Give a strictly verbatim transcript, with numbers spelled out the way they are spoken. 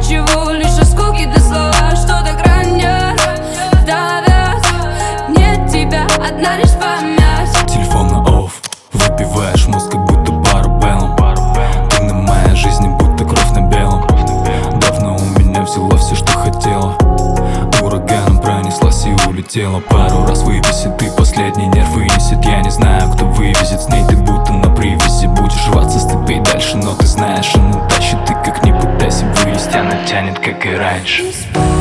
ничего, лишь осколки да слова, что так ранят, давят. Нет тебя, одна лишь память. Телефон на off, выпиваешь мозг, как будто парабеллум. Ты на моей жизни, будто кровь на белом. Давно у меня взяла все, что хотела, ураганом пронеслась и улетела. Пару раз вывесит, ты последний нерв вынесет. Я не знаю, кто вывезет, с ней ты будто на привязи. Будешь рваться с цепей дальше, но ты знаешь, она тащит. Ты как ни пытайся вывести, она тянет, как и раньше.